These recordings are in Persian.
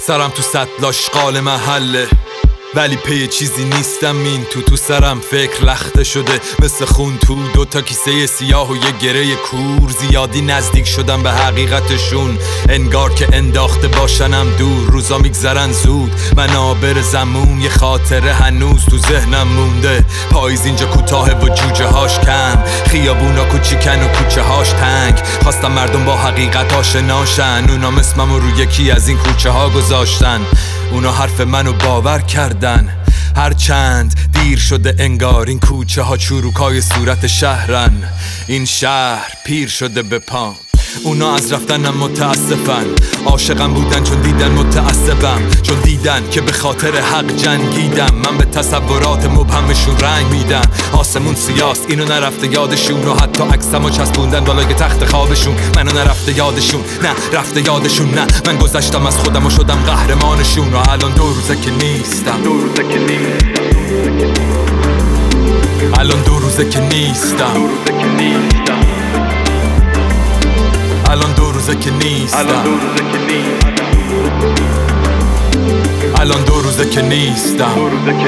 سرم تو سطل آشغال محله، ولی پی چیزی نیستم. این تو سرم فکر لخته شده مثل خون تو دوتا کیسه سیاه و یه گره کور. زیادی نزدیک شدم به حقیقتشون، انگار که انداخته باشنم دور. روزا میگذرن زود، منابر زمون، یه خاطره هنوز تو ذهنم مونده. پاییز اینجا کوتاه و جوجه هاش کم، خیابونا کوچیکن و کوچه هاش تنگ. خواستم مردم با حقیقت آشناشن، اونا اسمم رو یکی از این کوچه ها گذاشتن. اونا حرف منو باور کردن، هرچند دیر شده انگار. این کوچه ها چروکای صورت شهرن، این شهر پیر شده به پام. اونا از رفتنم متاسفن، عاشقم بودن چون دیدن متعصبم، چون دیدن که به خاطر حق جنگیدم. من به تصورات مبهمشون رنگ میدم. آسمون سیاست، اینو نرفته یادشون، و حتی عکسمو چسبوندن بالای تخت خوابشون. منو نرفته یادشون، نه رفته یادشون، نه من گذشتم از خودم و شدم قهرمانشون. و الان 2 روزه که نیستم، الان 2 روزه که نیستم، الان 2 روزه که نیستم، الان 2 روزه که نیستم.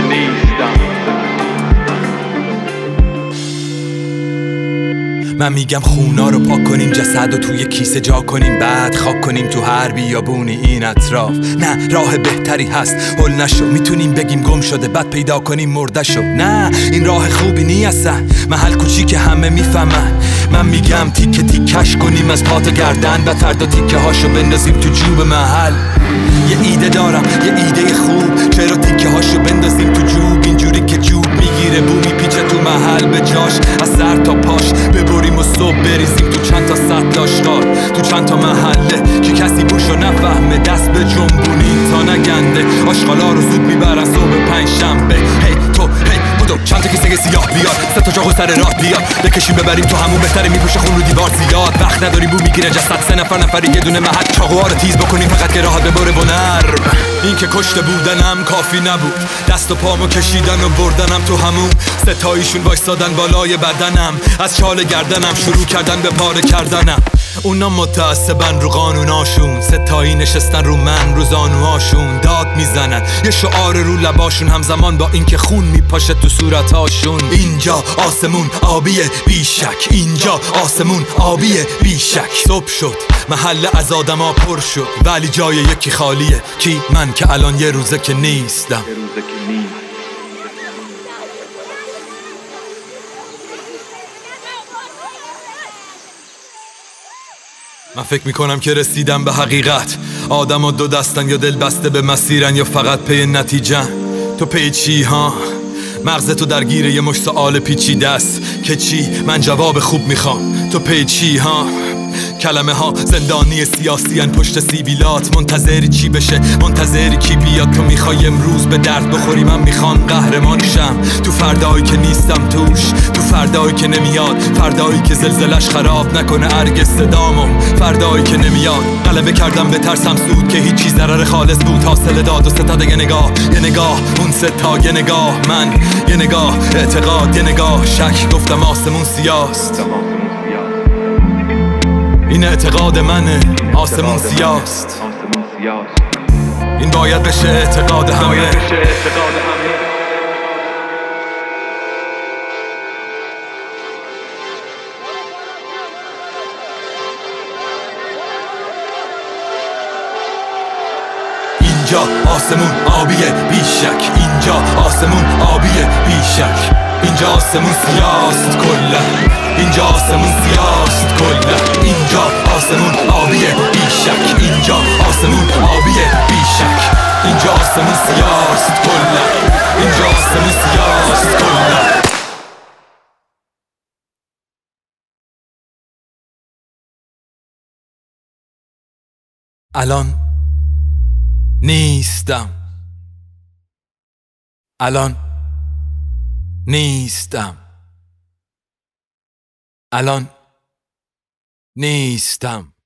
من میگم خونا رو پاک کنیم، جسد رو توی کیسه جا کنیم، بعد خاک کنیم تو هر بیابونی این اطراف. نه راه بهتری هست، هل نشو. میتونیم بگیم گم شده بعد پیدا کنیم مرده شو. نه این راه خوبی نیستن، محل کوچیک همه میفهمن. من میگم تیکه تیکش کنیم از پا تا گردن، و فردا تیکه هاشو بندازیم تو جوب محل. یه ایده دارم، یه ایده خوب، چرا تیکه هاشو بندازیم تو جوب؟ اینجوری که جوب میگیره بو میپیچه تو محل به جاش، از سر تا پاش ببریم و صبح بریزیم تو چند تا سطل آشغال، تو چند تا محله که کسی بوشو نفهمه. دست به جنبونیم تا نگنده، آشغالا رو زود میبرن صبح پنجشنبه. هی تو هی بودو، چند تا کیسه سیاه بیار، 3 تا چاقو سر راه بیار، بکشیم ببریم تو همون. بهتره میپوشه خون رو دیوار زیاد، وقت نداریم بو میگیره جسد. 3 نفری یه دونه محل، چاقوها رو تیز بکنیم فقط که راحت ببره و نرم. این که کشته بودنم کافی نبود، دست و پامو کشیدن و بردنم تو همون. 3 تاییشون وایسادن بالای بدنم، از چال گردنم شروع کردن به پاره کردنم. اونا متعصبن رو قانوناشون، 3 تایی نشستن رو من رو زانوهاشون. داد میزنن یه شعار رو لباشون، همزمان با اینکه خون میپاشه تو صورتاشون. اینجا آسمون آبیه بیشک، اینجا آسمون آبیه بیشک. صبح شد، محل از آدما پر شد، ولی جای یکی خالیه. کی؟ من که الان 1 روزه که نیستم. من فکر میکنم که رسیدم به حقیقت. آدم ها 2 دستن، یا دل بسته به مسیرن یا فقط پی نتیجه. تو پی چی ها؟ مغزتو درگیر یه مشت سوال پیچیده است که چی؟ من جواب خوب میخوام. تو پی چی ها؟ کلمه ها زندانی سیاسی ان پشت سیبیلات. منتظری چی بشه؟ منتظری کی بیاد؟ تو میخوای امروز به درد بخوری، من میخوام قهرمان شم. تو فردایی که نیستم توش، تو فردایی که نمیاد، فردایی که زلزلش خراب نکنه هرگز صدامو، فردایی که نمیاد. غلبه کردم به ترسم سود که هیچی ضرر خالص بود. حاصل داد و ستاد یه نگاه، یه نگاه اون 3 تا، یه نگاه من، یه نگاه اعتقاد، یه نگاه شک. گفتم آسمون سیاست، این اعتقاد منه. آسمون سیاست، این باید بشه اعتقاد همه. اینجا آسمون آبیه بیشک، اینجا آسمون آبیه بیشک. اینجا آسمون سیاست کلا، اینجا آسمون سیاست کلا. اینجا آسمون آبیه بیشک، اینجا آسمون آبیه بیشک. اینجا آسمون سیاست کلا، اینجا آسمون سیاست کلا. الان نیستم، الان نیستم، الان نیستم.